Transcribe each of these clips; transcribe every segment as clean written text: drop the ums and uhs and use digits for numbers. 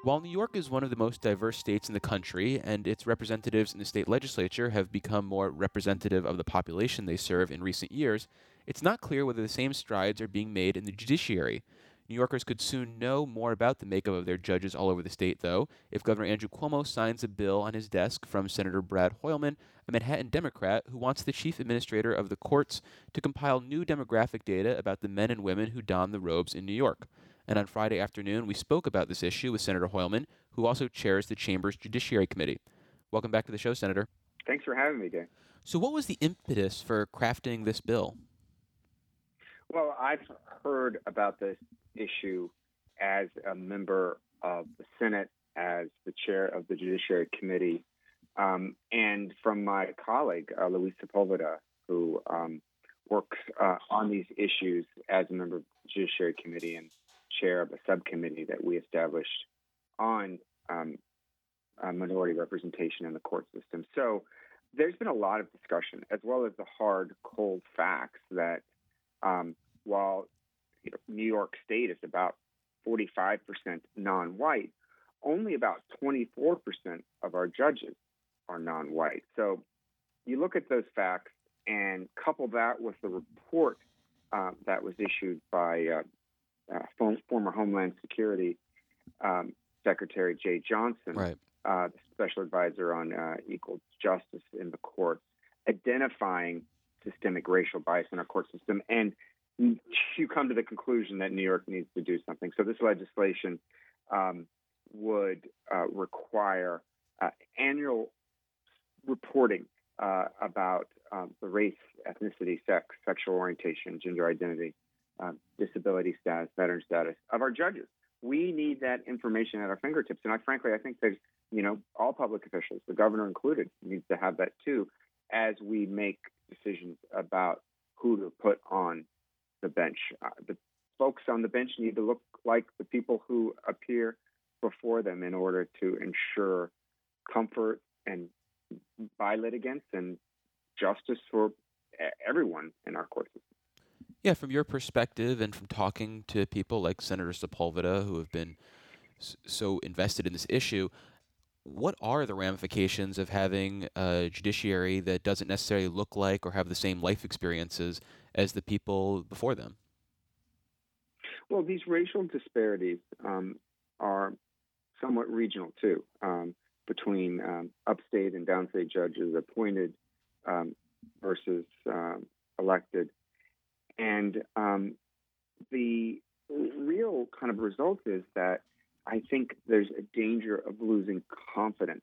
While New York is one of the most diverse states in the country, and its representatives in the state legislature have become more representative of the population they serve in recent years, it's not clear whether the same strides are being made in the judiciary. New Yorkers could soon know more about the makeup of their judges all over the state, though, if Governor Andrew Cuomo signs a bill on his desk from Senator Brad Hoylman, a Manhattan Democrat who wants the chief administrator of the courts to compile new demographic data about the men and women who don the robes in New York. And on Friday afternoon, we spoke about this issue with Senator Hoylman, who also chairs the Chamber's Judiciary Committee. Welcome back to the show, Senator. Thanks for having me, Dan. So, what was the impetus for crafting this bill? Well, I've heard about this issue as a member of the Senate, as the chair of the Judiciary Committee, and from my colleague, Luis Sepulveda, who works on these issues as a member of the Judiciary Committee and chair of a subcommittee that we established on minority representation in the court system. So there's been a lot of discussion, as well as the hard, cold facts that while New York State is about 45% non-white, only about 24% of our judges are non-white. So you look at those facts and couple that with the report that was issued by former Homeland Security Secretary Jay Johnson, Right. The special advisor on equal justice in the courts, identifying systemic racial bias in our court system. And you come to the conclusion that New York needs to do something. So this legislation would require annual reporting about the race, ethnicity, sex, sexual orientation, gender identity, disability status, veteran status of our judges. We need that information at our fingertips. And frankly, I think that, all public officials, the governor included, needs to have that too, as we make decisions about who to put on the bench. The folks on the bench need to look like the people who appear before them in order to ensure comfort and by litigants and justice for everyone in our court system. Yeah, from your perspective and from talking to people like Senator Sepulveda, who have been so invested in this issue, what are the ramifications of having a judiciary that doesn't necessarily look like or have the same life experiences as the people before them? Well, these racial disparities are somewhat regional, too, between upstate and downstate judges appointed versus elected. And the real kind of result is that I think there's a danger of losing confidence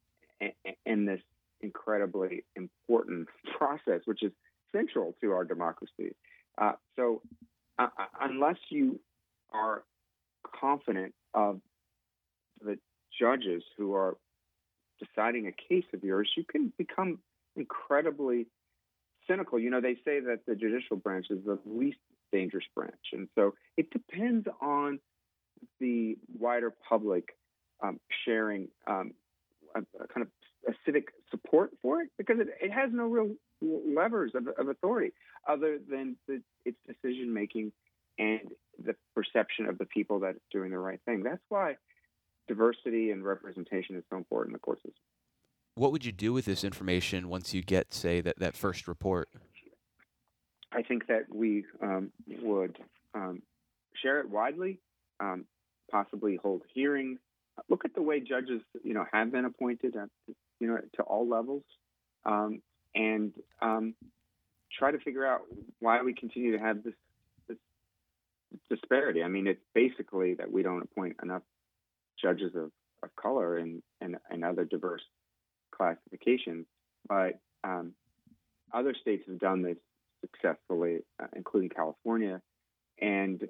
in this incredibly important process, which is central to our democracy. So unless you are confident of the judges who are deciding a case of yours, you can become incredibly cynical. They say that the judicial branch is the least dangerous branch. And so it depends on the wider public sharing a kind of a civic support for it, because it has no real levers of authority other than its decision-making and the perception of the people that it's doing the right thing. That's why diversity and representation is so important in the court system. What would you do with this information once you get, say, that first report? I think that we would share it widely, possibly hold hearings, look at the way judges, have been appointed, to all levels, and try to figure out why we continue to have this disparity. I mean, it's basically that we don't appoint enough judges of color and other diverse classifications, but other states have done this successfully, including California, and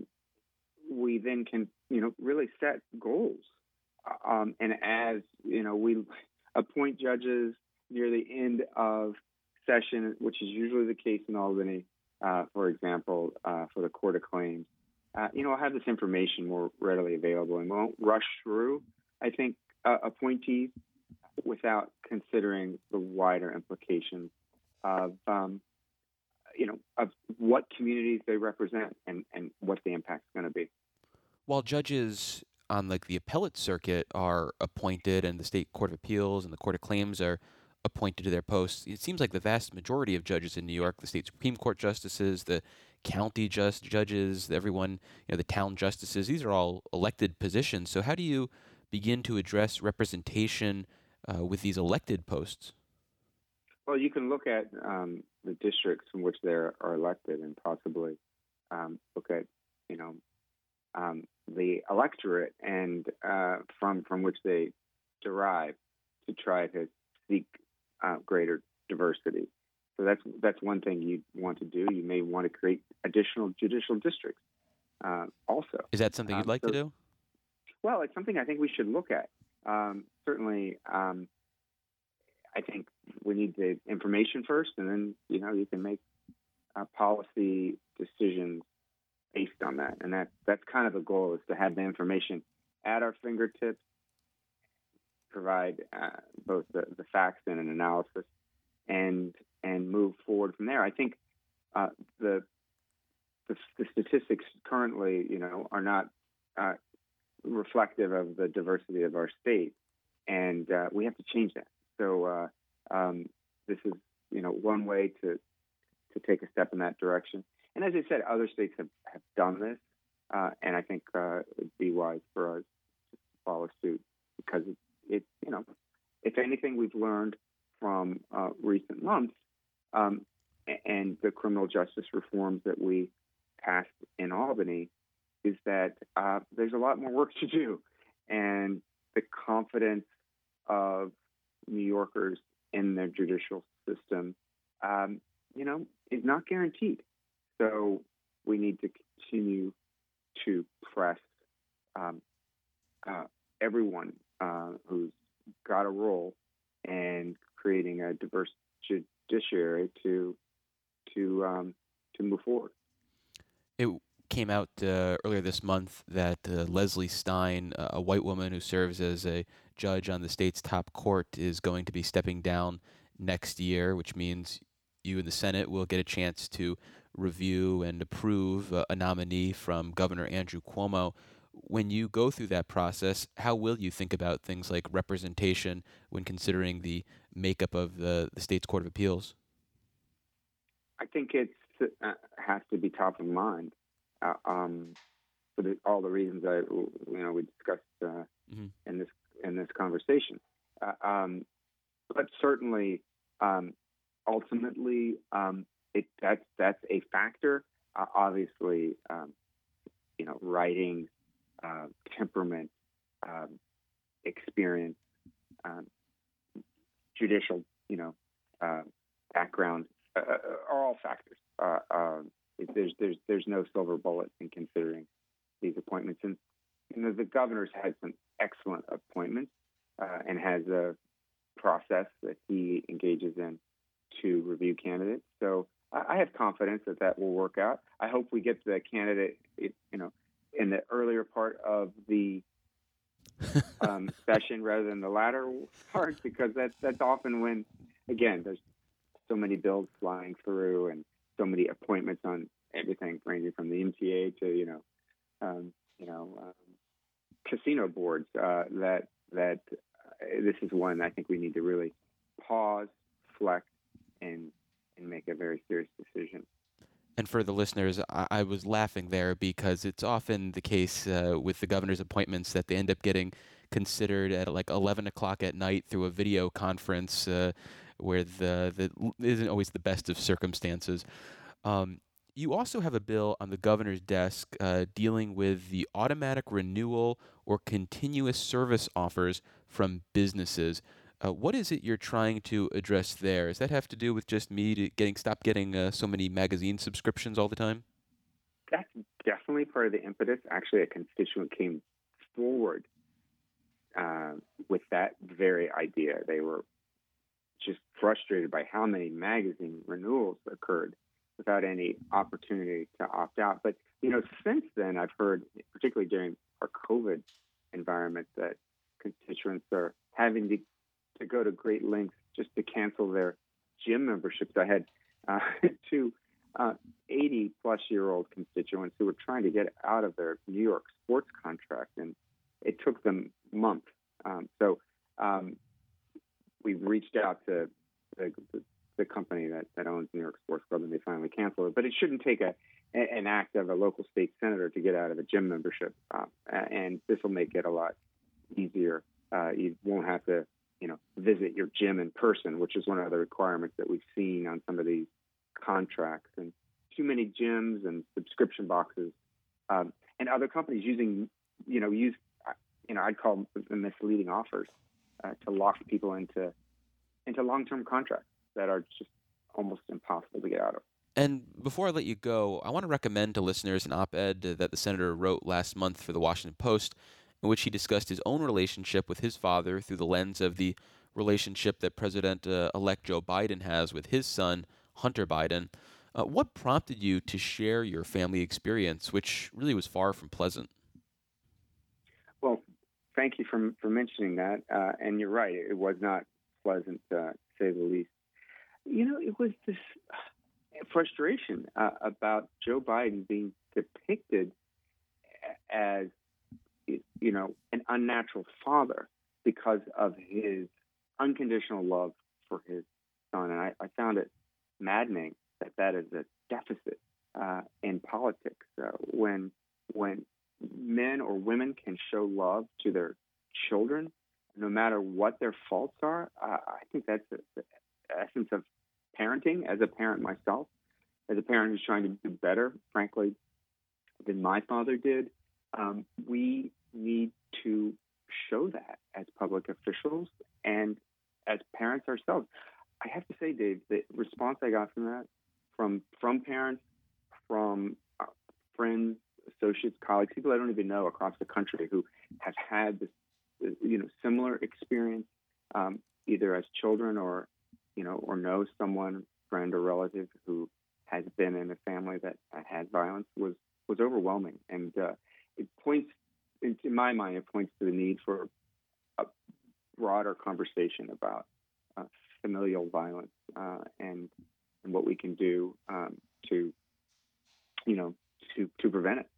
we then can, really set goals. And as we appoint judges near the end of session, which is usually the case in Albany, for example, for the Court of Claims, I'll have this information more readily available and won't rush through, I think, appointees without considering the wider implications of, of what communities they represent and what the impact's going to be. While judges on like the appellate circuit are appointed, and the state court of appeals and the court of claims are appointed to their posts. It seems like the vast majority of judges in New York, the state Supreme Court justices, the county judges, everyone, the town justices, these are all elected positions. So how do you begin to address representation with these elected posts? Well, you can look at the districts in which they are elected, and possibly look at the electorate and from which they derive, to try to seek greater diversity. So that's one thing you want to do. You may want to create additional judicial districts also. Is that something you'd like to do? Well, it's something I think we should look at. Certainly, I think we need the information first, and then you can make policy decisions based on that. And that's kind of the goal, is to have the information at our fingertips, provide both the facts and an analysis, and move forward from there. I think the statistics currently, are not reflective of the diversity of our state, and we have to change that. So this is, one way to take a step in that direction. And as I said, other states have done this, and I think it would be wise for us to follow suit, because it if anything we've learned from recent months and the criminal justice reforms that we passed in Albany, is that there's a lot more work to do, and the confidence of New Yorkers in their judicial system, is not guaranteed. So we need to continue to press everyone who's got a role in creating a diverse judiciary to move forward. It came out earlier this month that Leslie Stein, a white woman who serves as a judge on the state's top court, is going to be stepping down next year, which means you in the Senate will get a chance to review and approve a nominee from Governor Andrew Cuomo. When you go through that process, how will you think about things like representation when considering the makeup of the state's Court of Appeals? I think it has to be top of mind for all the reasons we discussed in this conversation. But certainly, ultimately, that's a factor. Obviously, writing, temperament, experience, judicial, background are all factors. There's no silver bullet in considering these appointments, and the governor's had some excellent appointments and has a process that he engages in to review candidates. So I have confidence that will work out. I hope we get the candidate, in the earlier part of the session rather than the latter part, because that's often when, again, there's so many bills flying through and so many appointments on everything ranging from the MTA to casino boards that this is one I think we need to really pause, reflect, and make a very serious decision. And for the listeners, I was laughing there because it's often the case with the governor's appointments that they end up getting considered at like 11 o'clock at night through a video conference where the isn't always the best of circumstances. You also have a bill on the governor's desk dealing with the automatic renewal or continuous service offers from businesses. What is it you're trying to address there? Does that have to do with just me stop getting so many magazine subscriptions all the time? That's definitely part of the impetus. Actually, a constituent came forward with that very idea. They were just frustrated by how many magazine renewals occurred without any opportunity to opt out. But, since then, I've heard, particularly during our COVID environment, that constituents are having to go to great lengths just to cancel their gym memberships. I had two 80-plus-year-old constituents who were trying to get out of their New York sports contract, and it took them months. So we reached out to the company that owns New York Sports Club, and they finally canceled it. But it shouldn't take an act of a local state senator to get out of a gym membership, and this will make it a lot easier. You won't have to, visit your gym in person, which is one of the requirements that we've seen on some of these contracts. And too many gyms and subscription boxes, and other companies I'd call them misleading offers to lock people into long-term contracts that are just almost impossible to get out of. And before I let you go, I want to recommend to listeners an op-ed that the senator wrote last month for the Washington Post, in which he discussed his own relationship with his father through the lens of the relationship that President-elect Joe Biden has with his son, Hunter Biden. What prompted you to share your family experience, which really was far from pleasant? Well, thank you for mentioning that. And you're right, it was not pleasant, to say the least. It was this frustration about Joe Biden being depicted as, an unnatural father because of his unconditional love for his son. And I found it maddening that is a deficit in politics. When men or women can show love to their children, no matter what their faults are, I think that's the essence of parenting. As a parent myself, as a parent who's trying to do better, frankly, than my father did, we need to show that as public officials and as parents ourselves. I have to say, Dave, the response I got from that, from parents, from friends, associates, colleagues, people I don't even know across the country who have had this, similar experience, either as children or know someone, friend or relative who has been in a family that had violence, was overwhelming. And it points, in my mind, it points to the need for a broader conversation about familial violence and what we can do to prevent it.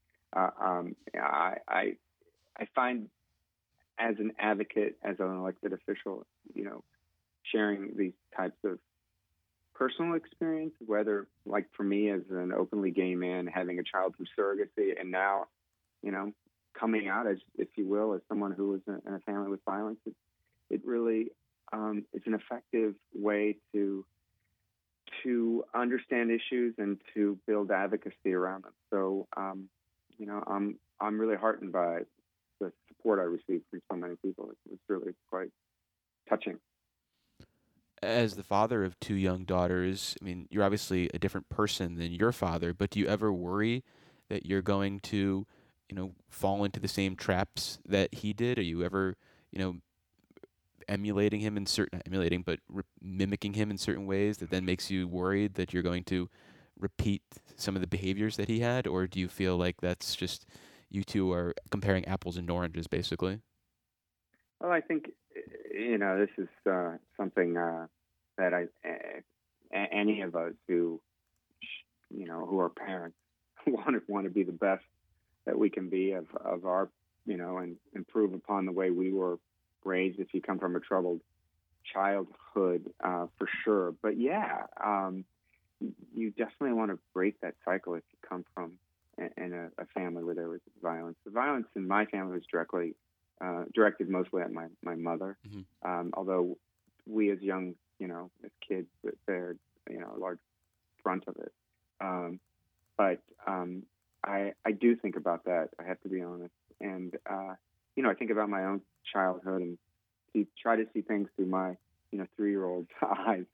I find, as an advocate, as an elected official, sharing these types of personal experience, whether, like for me as an openly gay man having a child through surrogacy, and now, coming out as, if you will, as someone who was in a family with violence, it really is an effective way to understand issues and to build advocacy around them. So, I'm really heartened by the support I received from so many people. It was really quite touching. As the father of two young daughters, I mean, you're obviously a different person than your father, but do you ever worry that you're going to, fall into the same traps that he did? Are you ever, mimicking him in certain ways that then makes you worried that you're going to repeat some of the behaviors that he had? Or do you feel like that's just, you two are comparing apples and oranges, basically? Well, I think, this is something that any of us who are parents want to be the best that we can be of our, and improve upon the way we were raised if you come from a troubled childhood, for sure. But yeah, you definitely want to break that cycle if you come from in a family where there was violence. The violence in my family was directed mostly at my mother, although we as young, as kids, bared, a large front of it. But I do think about that, I have to be honest. And, I think about my own childhood and try to see things through my, 3-year-old's eyes.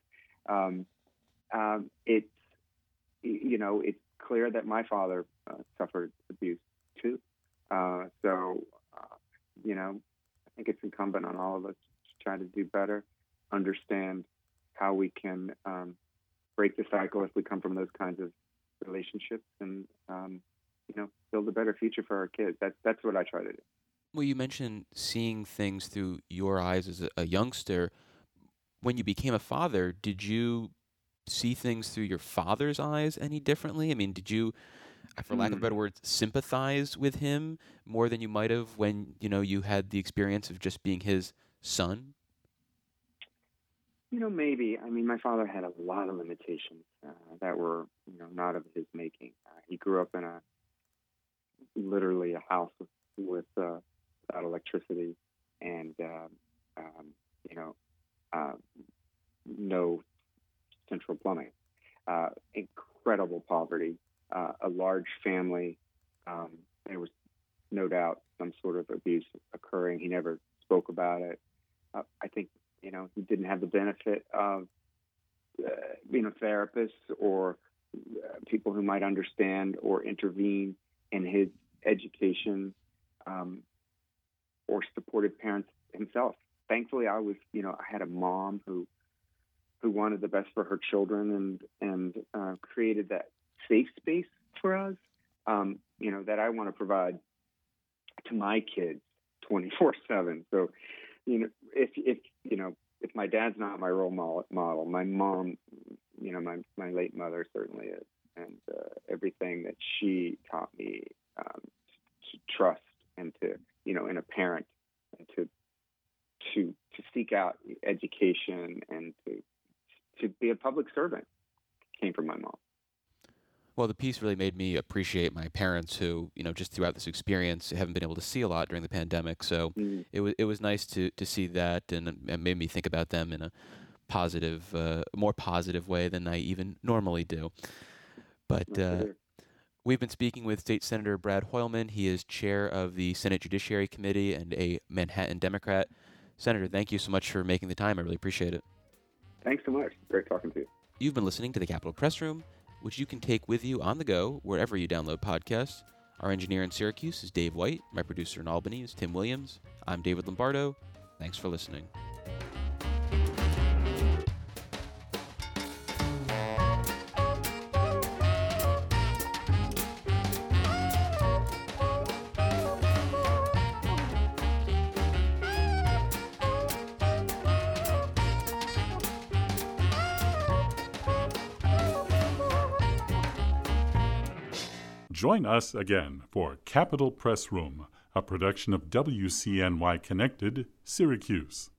It's clear that my father suffered abuse too. So, I think it's incumbent on all of us to try to do better, understand how we can break the cycle if we come from those kinds of relationships, and build a better future for our kids. That's what I try to do. Well, you mentioned seeing things through your eyes as a youngster. When you became a father, did you see things through your father's eyes any differently? I mean, did you for lack of a better word, sympathize with him more than you might have when, you had the experience of just being his son? Maybe. I mean, my father had a lot of limitations that were, not of his making. He grew up in literally a house without electricity and, no central plumbing. Incredible poverty, a large family. There was no doubt some sort of abuse occurring. He never spoke about it. I think, he didn't have the benefit of, therapists or people who might understand or intervene in his education, or supported parents himself. Thankfully, I had a mom who wanted the best for her children and created that safe space for us, that I want to provide to my kids 24/7. So, if my dad's not my role model, my mom, my late mother certainly is, and everything that she taught me to trust and to, in a parent, and to seek out education and to be a public servant came from my mom. Well, the piece really made me appreciate my parents who, just throughout this experience haven't been able to see a lot during the pandemic. So it was nice to see that, and it made me think about them in a positive, more positive way than I even normally do. But we've been speaking with State Senator Brad Hoylman. He is chair of the Senate Judiciary Committee and a Manhattan Democrat. Senator, thank you so much for making the time. I really appreciate it. Thanks so much. Great talking to you. You've been listening to the Capitol Press Room, which you can take with you on the go wherever you download podcasts. Our engineer in Syracuse is Dave White. My producer in Albany is Tim Williams. I'm David Lombardo. Thanks for listening. Join us again for Capitol Press Room, a production of WCNY Connected, Syracuse.